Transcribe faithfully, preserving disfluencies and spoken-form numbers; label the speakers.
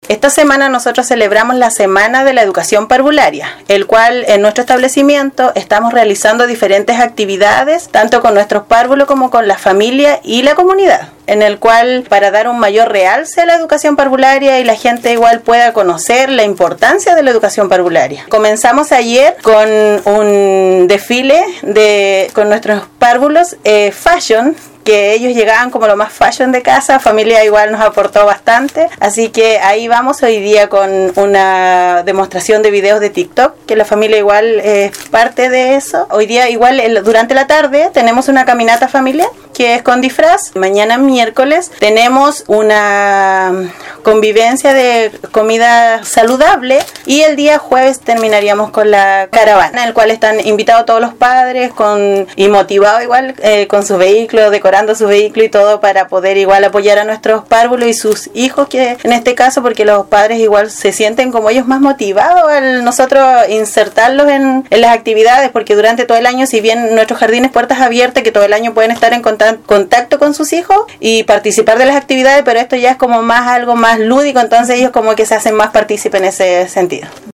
Speaker 1: Esta semana nosotros celebramos la Semana de la Educación Parvularia, el cual en nuestro establecimiento estamos realizando diferentes actividades, tanto con nuestros párvulos como con la familia y la comunidad, en el cual para dar un mayor realce a la educación parvularia y la gente igual pueda conocer la importancia de la educación parvularia. Comenzamos ayer con un desfile de con nuestros párvulos eh, fashion, que ellos llegaban como lo más fashion de casa. Familia igual nos aportó bastante, así que ahí vamos hoy día con una demostración de videos de TikTok, que la familia igual es parte de eso. Hoy día igual el, durante la tarde tenemos una caminata familiar que es con disfraz. Mañana miércoles tenemos una convivencia de comida saludable y el día jueves terminaríamos con la caravana, en el cual están invitados todos los padres con y motivados igual eh, con sus vehículos, decorando su vehículo y todo para poder igual apoyar a nuestros párvulos y sus hijos, que en este caso porque los padres igual se sienten como ellos más motivados al nosotros insertarlos en, en las actividades, porque durante todo el año, si bien nuestros jardines puertas abiertas, que todo el año pueden estar en contacto contacto con sus hijos y participar de las actividades, pero esto ya es como más algo más lúdico, entonces ellos como que se hacen más partícipes en ese sentido.